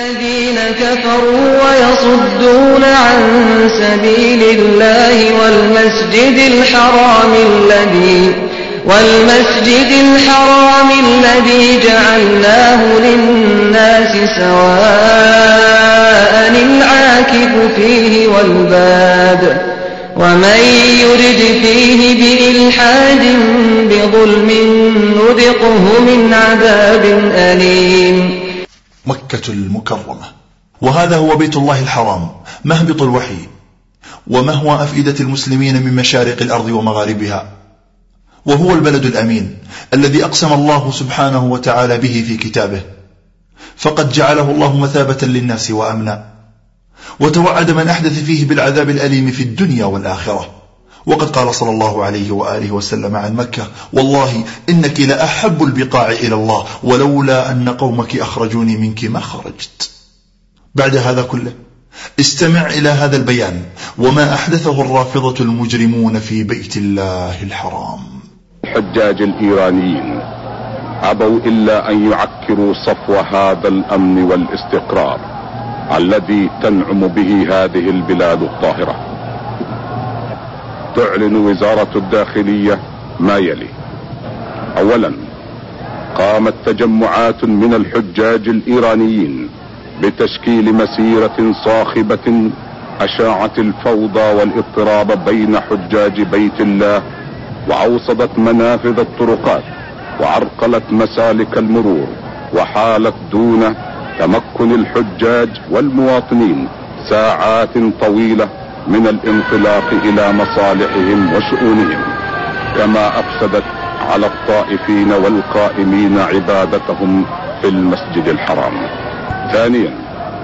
الذين كفروا ويصدون عن سبيل الله والمسجد الحرام الذي جعلناه للناس سواء العاكف فيه والباد ومن يرد فيه بإلحاد بظلم نذقه من عذاب أليم. مكة المكرمة، وهذا هو بيت الله الحرام، مهبط الوحي ومهوى أفئدة المسلمين من مشارق الأرض ومغاربها، وهو البلد الأمين الذي أقسم الله سبحانه وتعالى به في كتابه، فقد جعله الله مثابة للناس وأمنا، وتوعد من أحدث فيه بالعذاب الأليم في الدنيا والآخرة. وقد قال صلى الله عليه وآله وسلم عن مكة: والله إنك لأحب البقاع إلى الله، ولولا أن قومك أخرجوني منك ما خرجت. بعد هذا كله استمع إلى هذا البيان وما أحدثه الرافضة المجرمون في بيت الله الحرام. الحجاج الإيرانيين أبوا إلا أن يعكروا صفو هذا الأمن والاستقرار الذي تنعم به هذه البلاد الطاهرة. تعلن وزارة الداخلية ما يلي: أولا، قامت تجمعات من الحجاج الإيرانيين بتشكيل مسيرة صاخبة أشاعت الفوضى والاضطراب بين حجاج بيت الله، وأوصدت منافذ الطرقات وعرقلت مسالك المرور، وحالت دون تمكن الحجاج والمواطنين ساعات طويلة من الانطلاق إلى مصالحهم وشؤونهم، كما أفسدت على الطائفين والقائمين عبادتهم في المسجد الحرام. ثانيا،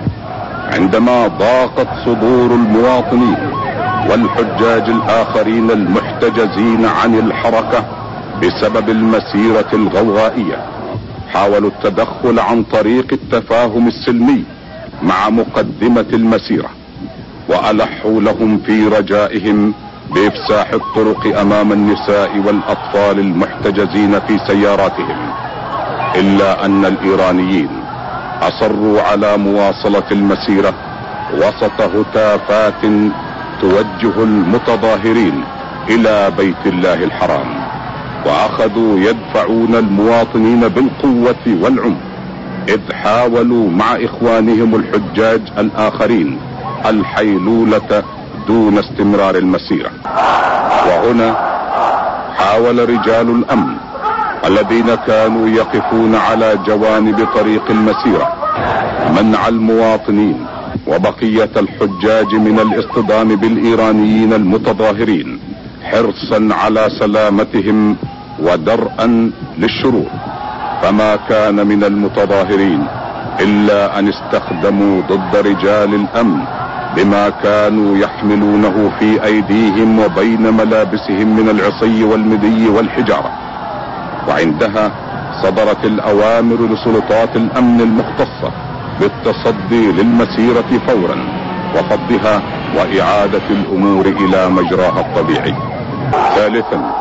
عندما ضاقت صدور المواطنين والحجاج الآخرين المحتجزين عن الحركة بسبب المسيرة الغوغائية، حاولوا التدخل عن طريق التفاهم السلمي مع مقدمة المسيرة، وألحوا لهم في رجائهم بإفساح الطرق أمام النساء والأطفال المحتجزين في سياراتهم، إلا أن الإيرانيين أصروا على مواصلة المسيرة وسط هتافات توجه المتظاهرين إلى بيت الله الحرام، وأخذوا يدفعون المواطنين بالقوة والعنف، إذ حاولوا مع إخوانهم الحجاج الآخرين الحيلولة دون استمرار المسيرة. وهنا حاول رجال الأمن الذين كانوا يقفون على جوانب طريق المسيرة منع المواطنين وبقية الحجاج من الاصطدام بالإيرانيين المتظاهرين، حرصا على سلامتهم ودرءا للشرور. فما كان من المتظاهرين إلا أن استخدموا ضد رجال الأمن بما كانوا يحملونه في أيديهم وبين ملابسهم من العصي والمدي والحجارة. وعندها صدرت الأوامر لسلطات الأمن المختصة بالتصدي للمسيرة فورا وفضها وإعادة الأمور إلى مجراها الطبيعي. ثالثا،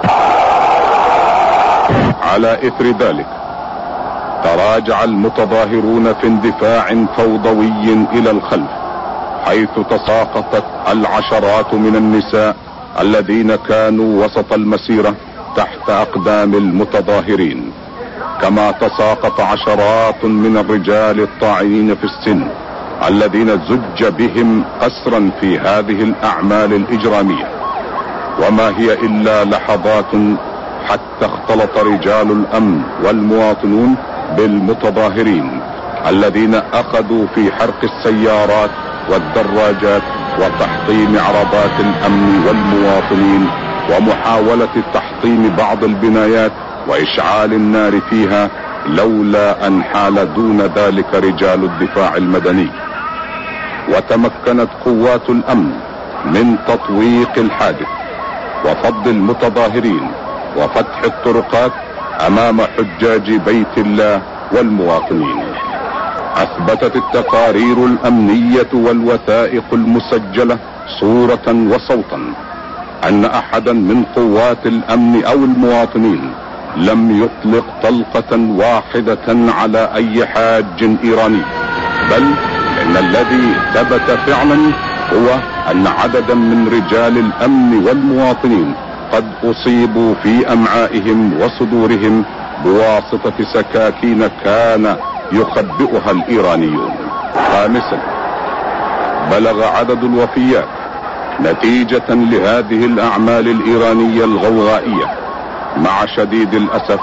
على إثر ذلك تراجع المتظاهرون في اندفاع فوضوي إلى الخلف، حيث تساقطت العشرات من النساء الذين كانوا وسط المسيرة تحت أقدام المتظاهرين، كما تساقط عشرات من الرجال الطاعنين في السن الذين زج بهم أسرا في هذه الأعمال الإجرامية. وما هي إلا لحظات حتى اختلط رجال الأمن والمواطنون بالمتظاهرين الذين أخذوا في حرق السيارات والدراجات وتحطيم عربات الأمن والمواطنين ومحاولة تحطيم بعض البنايات وإشعال النار فيها، لولا أن حال دون ذلك رجال الدفاع المدني. وتمكنت قوات الأمن من تطويق الحادث وفض المتظاهرين وفتح الطرقات أمام حجاج بيت الله والمواطنين. أثبتت التقارير الأمنية والوثائق المسجلة صورة وصوتا أن أحدا من قوات الأمن أو المواطنين لم يطلق طلقة واحدة على أي حاج إيراني، بل أن الذي ثبت فعلا هو أن عددا من رجال الأمن والمواطنين قد أصيبوا في أمعائهم وصدورهم بواسطة سكاكين كان يخبئها الإيرانيون. خامسا، بلغ عدد الوفيات نتيجة لهذه الأعمال الإيرانية الغوغائية مع شديد الأسف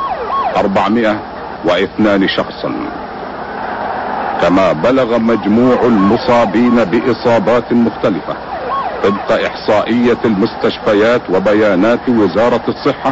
402 شخصا، كما بلغ مجموع المصابين بإصابات مختلفة طبق إحصائية المستشفيات وبيانات وزارة الصحة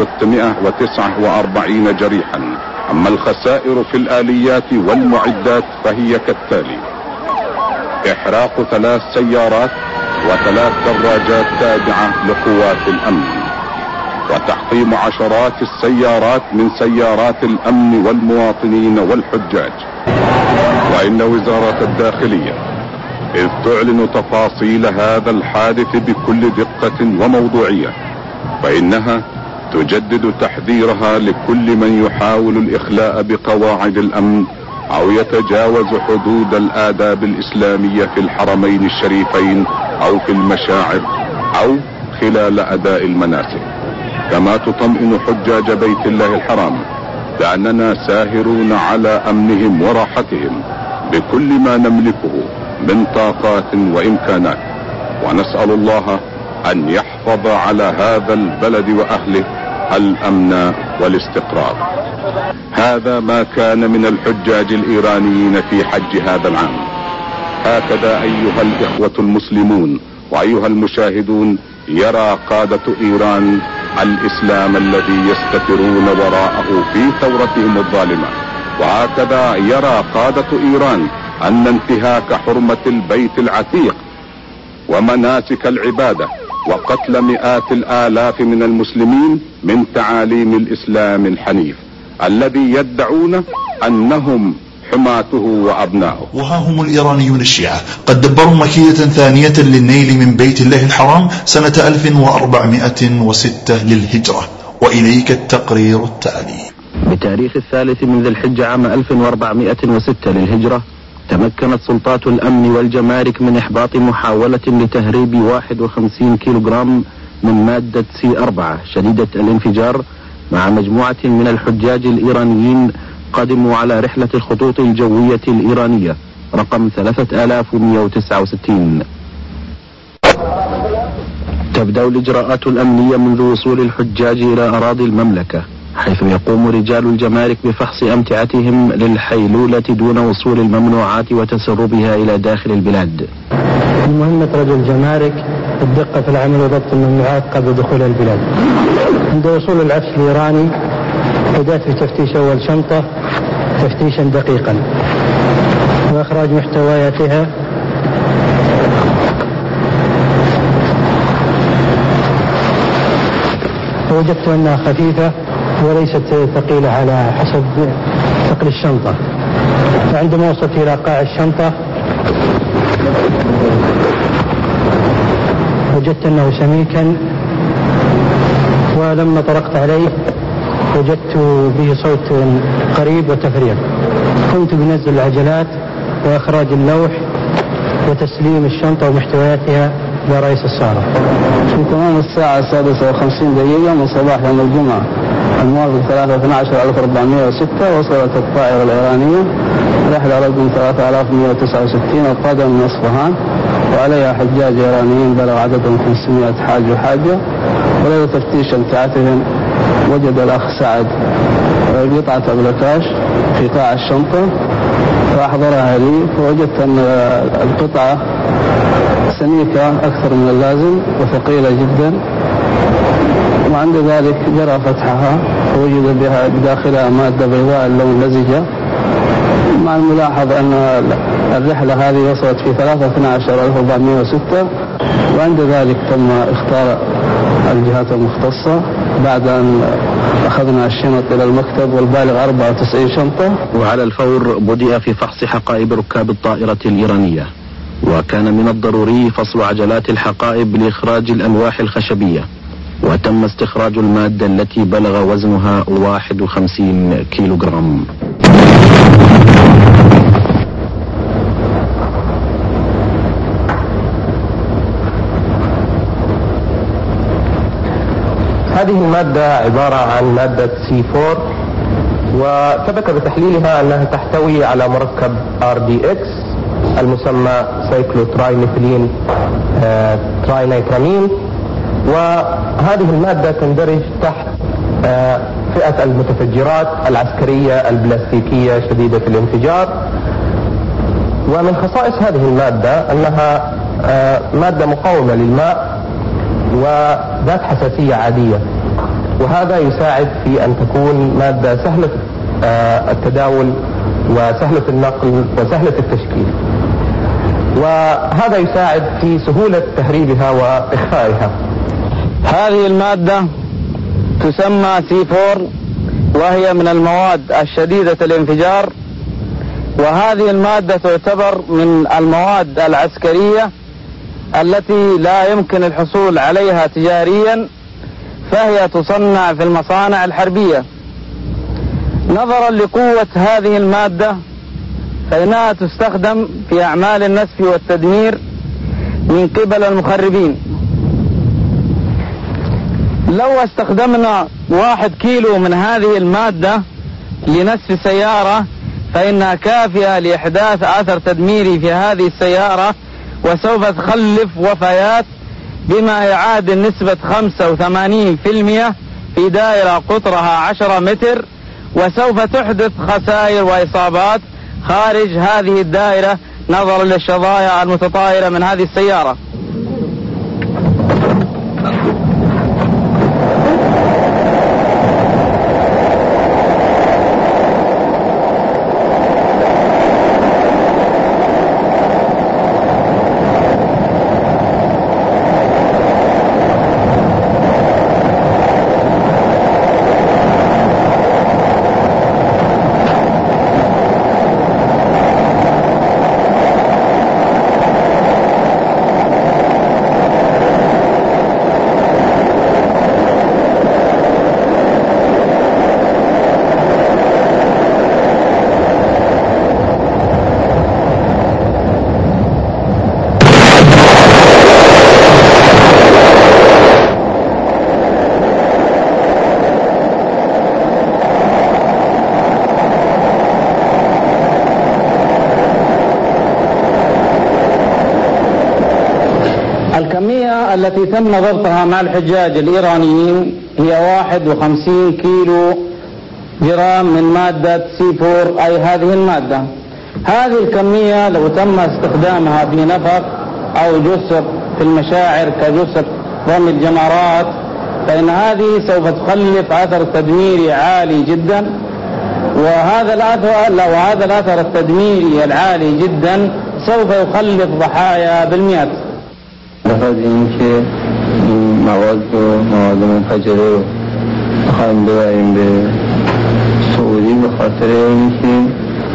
649 جريحا. أما الخسائر في الآليات والمعدات فهي كالتالي: إحراق 3 سيارات و3 دراجات تابعة لقوات الأمن، وتحطيم عشرات السيارات من سيارات الأمن والمواطنين والحجاج. وإن وزارة الداخلية إذ تعلن تفاصيل هذا الحادث بكل دقة وموضوعية، فإنها تجدد تحذيرها لكل من يحاول الإخلاء بقواعد الأمن أو يتجاوز حدود الآداب الإسلامية في الحرمين الشريفين أو في المشاعر أو خلال أداء المناسك. كما تطمئن حجاج بيت الله الحرام لأننا ساهرون على أمنهم وراحتهم بكل ما نملكه من طاقات وإمكانات، ونسأل الله أن يحفظ على هذا البلد وأهله الأمن والاستقرار. هذا ما كان من الحجاج الإيرانيين في حج هذا العام. هكذا أيها الإخوة المسلمون وأيها المشاهدون يرى قادة إيران الإسلام الذي يستترون وراءه في ثورتهم الظالمة، وهكذا يرى قادة إيران أن انتهاك حرمة البيت العتيق ومناسك العبادة وقتل مئات الآلاف من المسلمين من تعاليم الإسلام الحنيف الذي يدعون أنهم حماته وأبناؤه. وها هم الإيرانيون الشيعة قد دبروا مكيدة ثانية للنيل من بيت الله الحرام سنة 1406 للهجرة، وإليك التقرير التالي. بتاريخ 3 من ذي الحجة عام 1406 للهجرة تمكنت سلطات الأمن والجمارك من إحباط محاولة لتهريب 51 كيلوغرام من مادة C4 شديدة الانفجار مع مجموعة من الحجاج الإيرانيين قدموا على رحلة الخطوط الجوية الإيرانية رقم 3169. تبدأ الإجراءات الأمنية منذ وصول الحجاج إلى أراضي المملكة، حيث يقوم رجال الجمارك بفحص أمتعتهم للحيلولة دون وصول الممنوعات وتسربها إلى داخل البلاد. مهمة رجل الجمارك الدقة في العمل وضبط الممنوعات قبل دخول البلاد. عند وصول العفش الإيراني بدأت بتفتيش أول شنطة تفتيشا دقيقا وإخراج محتوياتها وجدت أنها خفيفة وليست ثقيلة على حسب ثقل الشنطة. فعندما وصلت إلى قاع الشنطة وجدت أنه سميكا، ولما طرقت عليه وجدت به صوت قريب وتفريغ. قمت بنزل العجلات وإخراج اللوح وتسليم الشنطة ومحتوياتها لرئيس السارة. في تمام الساعة 56 من صباح يوم الجمعة الموافق 3/12/1406 وصلت الطائرة الإيرانية رحلة رقم 3169 القادمة من أصفهان، وعليها حجاج إيرانيين بلغ عددهم 500 حاج وحاجة. ولدى تفتيش امتعتهم وجد الأخ سعد قطعة أبلكاش في قاع الشنطة فأحضرها لي، فوجدت أن القطعة سميكة أكثر من اللازم وثقيلة جدا، وعند ذلك جرى فتحها ووجد بها بداخلها مادة بيضاء اللون لزجة، مع الملاحظ أن الرحلة هذه وصلت في 3/12/1406. وعند ذلك تم اختار الجهات المختصة بعد أن أخذنا الشنط إلى المكتب والبالغ 94 شنطة. وعلى الفور بدأ في فحص حقائب ركاب الطائرة الإيرانية، وكان من الضروري فصل عجلات الحقائب لإخراج الألواح الخشبية، وتم استخراج المادة التي بلغ وزنها 51 كيلوغرام. هذه المادة عبارة عن مادة C4، وثبت بتحليلها أنها تحتوي على مركب RDX المسمى سايكلوترايميثيلين تراينيترامين، وهذه المادة تندرج تحت فئة المتفجرات العسكرية البلاستيكية شديدة الانفجار. ومن خصائص هذه المادة أنها مادة مقاومة للماء وذات حساسية عادية، وهذا يساعد في أن تكون مادة سهلة التداول وسهلة النقل وسهلة التشكيل، وهذا يساعد في سهولة تهريبها وإخفائها. هذه المادة تسمى C4، وهي من المواد الشديدة الانفجار، وهذه المادة تعتبر من المواد العسكرية التي لا يمكن الحصول عليها تجاريا، فهي تصنع في المصانع الحربية. نظرا لقوة هذه المادة فإنها تستخدم في أعمال النسف والتدمير من قبل المخربين. لو استخدمنا 1 كيلو من هذه المادة لنسف سيارة فإنها كافية لإحداث أثر تدميري في هذه السيارة، وسوف تخلف وفيات بما يعادل نسبة 85% في دائرة قطرها 10 متر، وسوف تحدث خسائر وإصابات خارج هذه الدائرة نظرا للشظايا المتطايرة من هذه السيارة. الكمية التي تم ضبطها مع الحجاج الإيرانيين هي 51 كيلو جرام من مادة C4، أي هذه المادة. هذه الكمية لو تم استخدامها في نفق أو جسر في المشاعر كجسر رمي الجمرات فإن هذه سوف تخلف أثر تدميري عالي جدا، وهذا الأثر التدميري العالي جدا سوف يخلف ضحايا بالمئات. بخاطر اینکه این مواد منفجره رو بخوایم ببریم به سعودی، به خاطر اینکه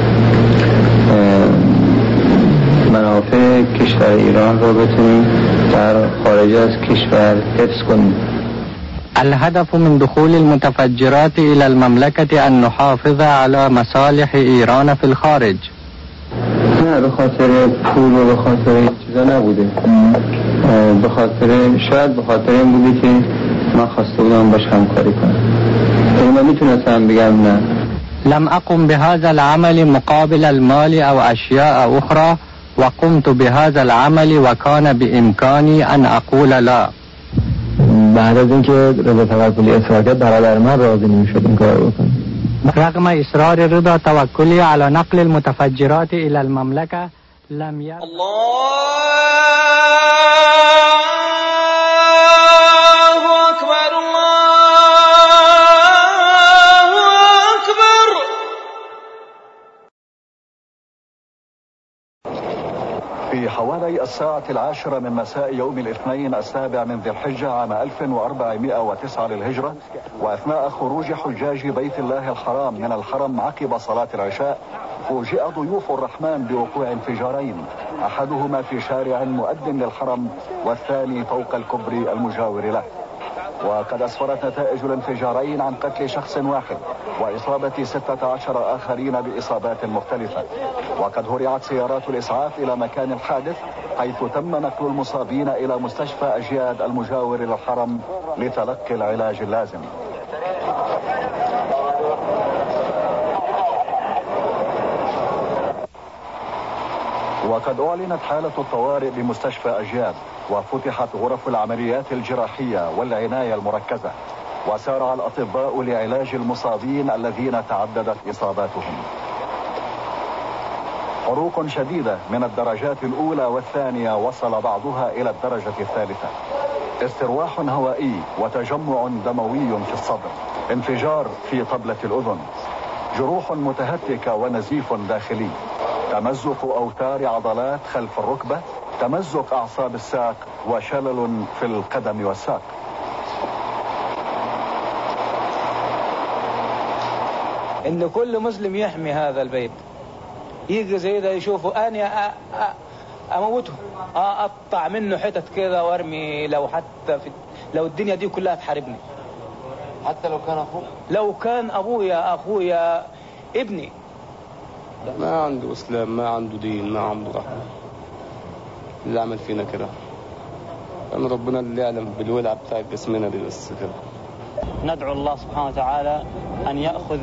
منافع کشور ایران رو بتونیم در خارج از کشور حفظ کنیم. الهدف من دخول المتفجرات إلى المملكة أن نحافظ على مصالح إيران في الخارج. نه به خاطر پول و به خاطر این چیزا نبوده، شاید به خاطر این بوده که من خواسته بودم باش همکاری کنم. من میتونستم بگم نه. لم أقم بهذا العمل مقابل المال أو أشياء أخرى، وقمت بهذا العمل وكان بإمكاني أن أقول لا. بعد از اینکه رضا توکلی اصرار کرد برادر من راضی نمیشد این کار بکنه. رغم إصرار رضا توكلي على نقل المتفجرات إلى المملكة لم يرضى. في حوالي 10:10 من مساء يوم الاثنين 7 من ذي الحجة عام 1409 للهجرة، وأثناء خروج حجاج بيت الله الحرام من الحرم عقب صلاة العشاء، فوجئ ضيوف الرحمن بوقوع انفجارين، أحدهما في شارع مؤد للحرم والثاني فوق الكوبري المجاور له. وقد أسفرت نتائج الانفجارين عن قتل شخص واحد وإصابة 16 آخرين بإصابات مختلفة. وقد هرعت سيارات الإسعاف إلى مكان الحادث، حيث تم نقل المصابين إلى مستشفى أجياد المجاور للحرم لتلقي العلاج اللازم. وقد أعلنت حالة الطوارئ بمستشفى أجياد، وفتحت غرف العمليات الجراحية والعناية المركزة، وسارع الأطباء لعلاج المصابين الذين تعددت إصاباتهم. حروق شديدة من الدرجات الأولى والثانية وصل بعضها إلى الدرجة الثالثة، استرواح هوائي وتجمع دموي في الصدر، انفجار في طبلة الأذن، جروح متهتكة ونزيف داخلي، تمزق أوتار عضلات خلف الركبة، تمزق أعصاب الساق، وشلل في القدم والساق. إن كل مسلم يحمي هذا البيت، يجي زي ده يشوفوا أنا أموته، أقطع منه حتت كده وارمي، لو حتى لو الدنيا دي كلها تحاربني، حتى لو كان أخوه، لو كان أبويا أخويا ابني. ما عنده إسلام، ما عنده دين، ما عنده رحمة، اللي عمل فينا كده كان ربنا اللي يعلم بالولعة بتاع جسمنا دي بس كده. ندعو الله سبحانه وتعالى أن يأخذ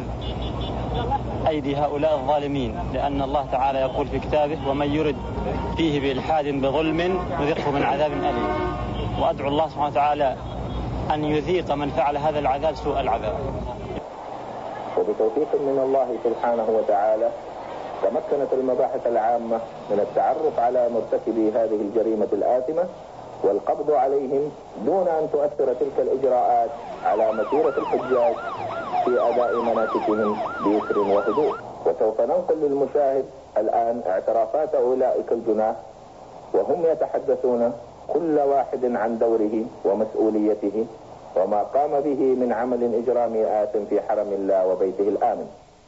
أيدي هؤلاء الظالمين، لأن الله تعالى يقول في كتابه: ومن يرد فيه بإلحاد بظلم نذقه من عذاب أليم. وأدعو الله سبحانه وتعالى أن يذيق من فعل هذا العذاب سوء العذاب. وبتوفيق من الله سبحانه وتعالى تمكنت المباحث العامة من التعرف على مرتكبي هذه الجريمة الآثمة والقبض عليهم دون أن تؤثر تلك الإجراءات على مسيرة الحجاج في أداء مناسكهم بيسر وهدوء. وسوف ننقل للمشاهد الآن اعترافات أولئك الجناه وهم يتحدثون كل واحد عن دوره ومسؤوليته وما قام به من عمل إجرامي آثم في حرم الله وبيته الآمن.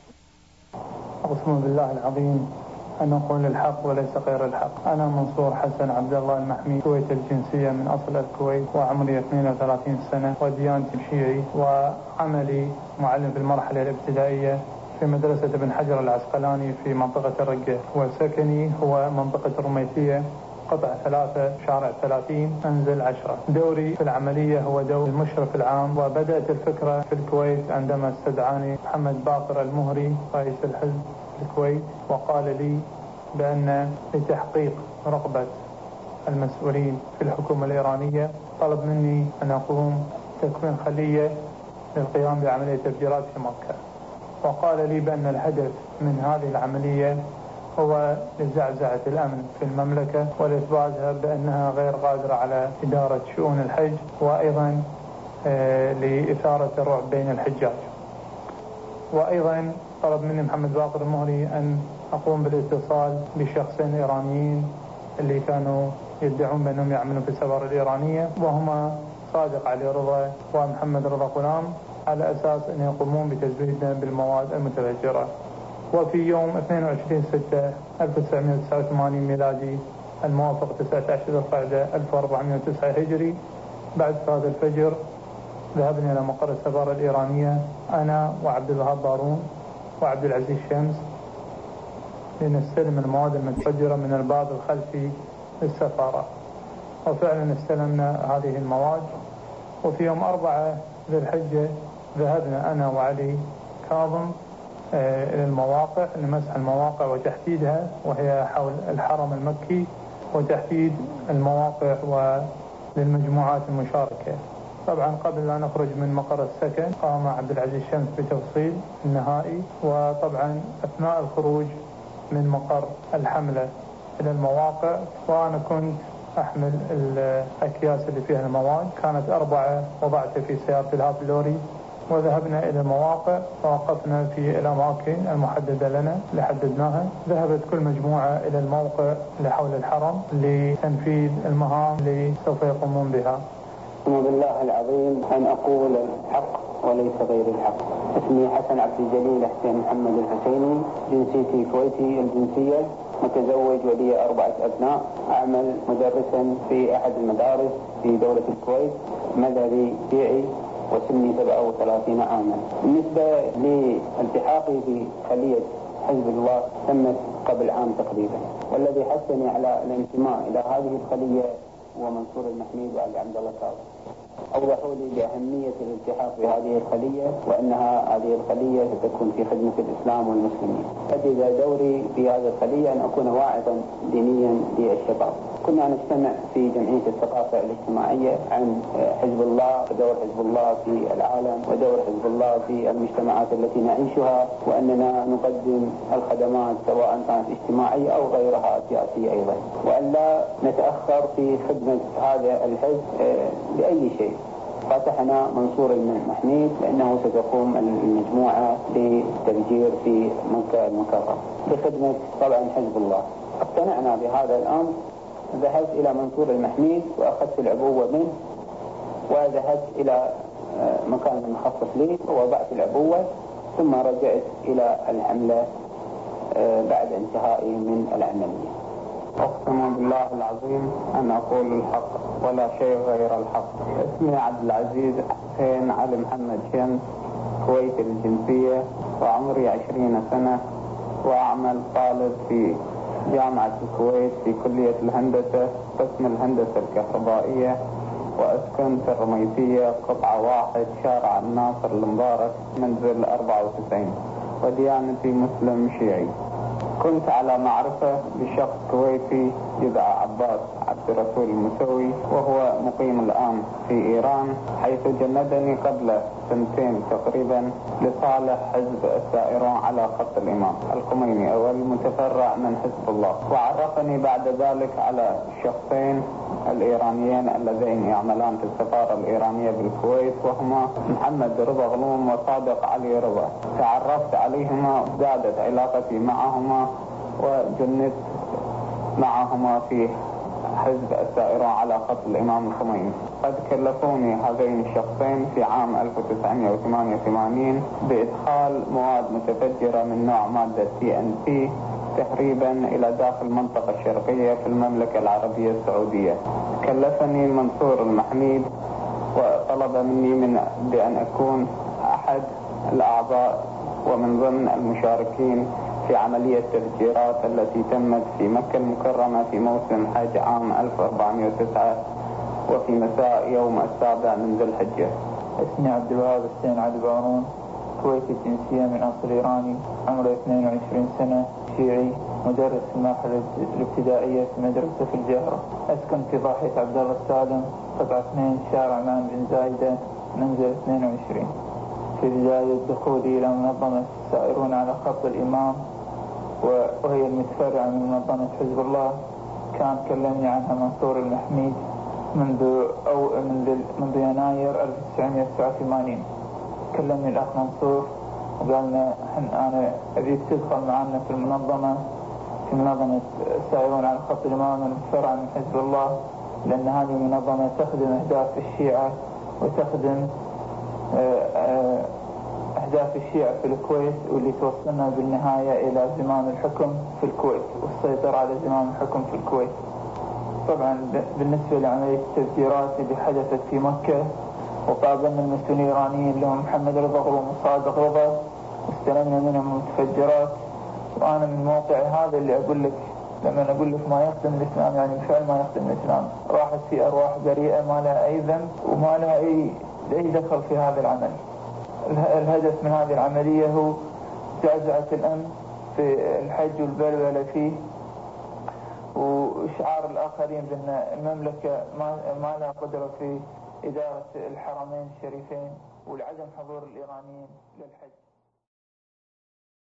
أقسم بالله العظيم أن أقول الحق وليس غير الحق. أنا منصور حسن عبد الله المحمي، كويت الجنسية من أصل الكويت، وعمري 32 سنة، وديانتي شيعي، وعملي معلم في المرحلة الابتدائية في مدرسة ابن حجر العسقلاني في منطقة الرقة، وسكني هو منطقة الرميثية، قطع 3 شارع 30 منزل 10. دوري في العملية هو دور المشرف العام، وبدأت الفكرة في الكويت عندما استدعاني محمد باقر المهري رئيس الحزب في الكويت، وقال لي بأن لتحقيق رغبة المسؤولين في الحكومة الإيرانية طلب مني أن أقوم تكوين خلية للقيام بعملية تفجيرات في مكة، وقال لي بأن الهدف من هذه العملية هو لزعزعة الأمن في المملكة والإثباتها بأنها غير قادرة على إدارة شؤون الحج، وأيضا لإثارة الرعب بين الحجاج. وأيضا طلب مني محمد باقر المهري أن أقوم بالاتصال بشخصين إيرانيين اللي كانوا يدعون بأنهم يعملون في السفارة الإيرانية، وهما صادق علي رضا ومحمد رضا غلام، على أساس أن يقومون بتزويدنا بالمواد المتفجرة. وفي يوم 22/6/1989 ميلادي الموافق 19 ذو القعدة 1409 هجري، بعد صلاة الفجر ذهبنا إلى مقر السفارة الإيرانية أنا وعبد الوهاب بارون وعبد العزيز شمس لنستلم المواد المتفجرة من الباب الخلفي للسفارة، وفعلا استلمنا هذه المواد. وفي يوم 4 ذي الحجة ذهبنا أنا وعلي كاظم إلى المواقع لمسح المواقع وتحديدها، وهي حول الحرم المكي، وتحديد المواقع وللمجموعات المشاركة. طبعا قبل لا نخرج من مقر السكن قام عبد العزيز شمس بتفصيل النهائي، وطبعا أثناء الخروج من مقر الحملة إلى المواقع وأنا كنت أحمل الأكياس اللي فيها المواد، كانت 4 وضعتها في سيارة الهاب اللوري، وذهبنا إلى المواقع ووقفنا في الأماكن المحددة لنا اللي حددناها. ذهبت كل مجموعة إلى الموقع اللي حول الحرم لتنفيذ المهام اللي سوف يقومون بها. أقسم بالله العظيم أن أقول الحق وليس غير الحق. اسمي حسن عبد الجليل حسين محمد الحسيني، جنسيتي كويتي الجنسية، متزوج ولي 4 أبناء، أعمل مدرسا في أحد المدارس في دولة الكويت، مذهبي شيعي، وسني 37 عاما. بالنسبة لالتحاقي بخلية حزب الله تمت قبل عام تقريبا، والذي حثني على الانتماء إلى هذه الخلية هو منصور المحميد وعلي عبد الله كاظم. أوضحوا لي بأهمية الالتحاق بهذه الخلية، وأنها هذه الخلية ستكون في خدمة الإسلام والمسلمين. أدى دوري في هذه الخلية أن أكون واعظا دينيا للشباب. كنا نجتمع في جمعية الثقافة الاجتماعية عن حزب الله ودور حزب الله في العالم ودور حزب الله في المجتمعات التي نعيشها، وأننا نقدم الخدمات سواء كانت اجتماعية أو غيرها سياسية أيضا، وأن لا نتأخر في خدمة هذا الحزب بأي شيء. فتحنا منصور المحميد لأنه ستقوم المجموعة بتفجير في مكة المكرمة لخدمة طبعا حزب الله. اقتنعنا بهذا الأمر، ذهبت إلى منصور المحميد وأخذت العبوة منه، وذهبت إلى مكان مخصص لي ووضعت العبوة، ثم رجعت إلى الحملة بعد انتهائي من العملية. أقسم بالله العظيم أن أقول الحق ولا شيء غير الحق. اسمي عبد العزيز حسين علي محمد شمس، كويتي الجنسية، وعمري 20 سنة، وأعمل طالب في جامعة الكويت في كلية الهندسة قسم الهندسة الكهربائية، وأسكن في الرميثية قطعة 1 شارع الناصر المبارك منزل 94، وديانتي مسلم شيعي. كنت على معرفة بشخص كويتي يدعى عباس عبد الرسول المسوي، وهو مقيم الآن في إيران، حيث جندني قبل 2 تقريبا لصالح حزب السائرون على خط الإمام الخميني والمتفرع من حزب الله، وعرفني بعد ذلك على الشخصين الإيرانيين اللذين يعملان في السفارة الإيرانية بالكويت، وهما محمد رضا غلوم وصادق علي رضا. تعرفت عليهما، زادت علاقتي معهما، وجندت معهما في حزب السائرون على خط الإمام الخميني. قد كلفوني هذين الشخصين في عام 1988 بإدخال مواد متفجرة من نوع مادة TNT تهريبا إلى داخل المنطقة الشرقية في المملكة العربية السعودية. كلفني منصور المحميد وطلب مني بأن أكون أحد الأعضاء ومن ضمن المشاركين في عملية التفجيرات التي تمت في مكة المكرمة في موسم حج عام 1409 وفي مساء يوم 7 من ذي الحجة. اسمي عبد الوهاب حسين علي بارون، كويتي الجنسية من أصل إيراني، عمري 22 سنة، شيعي، مدرس في المرحلة الابتدائية في مدرسة في الجهرة. أسكن في ضاحية عبد الله السالم قطعة 2 شارع مان بن زايدة منزل 22. في بداية دخولي إلى منظمة السائرون على خط الإمام، وهي المتفرعة من منظمة حزب الله، كان كلمني عنها منصور المحميد منذ يناير 1989. كلمني الأخ منصور وقالنا أنا أريد تدخل معنا في منظمة السائرون على خط الإمام المتفرعة من حزب الله، لأن هذه المنظمة تخدم أهداف الشيعة وتخدم أهداف الشيعة في الكويت، واللي توصلنا بالنهاية إلى زمام الحكم في الكويت والسيطرة على زمام الحكم في الكويت. طبعا بالنسبة لعملية التفجيرات اللي حدثت في مكة، وقابلنا المسؤولين الإيرانيين اللي هم محمد رضا غلوم وصادق رضا، واستلمنا منهم المتفجرات. وأنا من موقعي هذا اللي أقول لك، لما أقول لك ما يخدم الإسلام يعني بالفعل ما يخدم الإسلام. راحت في أرواح بريئة ما لها أي ذنب وما لها أي دخل في هذا العمل. الهدف من هذه العملية هو زعزعة الأمن في الحج والبلبلة فيه، وإشعار الآخرين بأن المملكة ما لها قدرة في إدارة الحرمين الشريفين، والعدم حضور الإيرانيين للحج.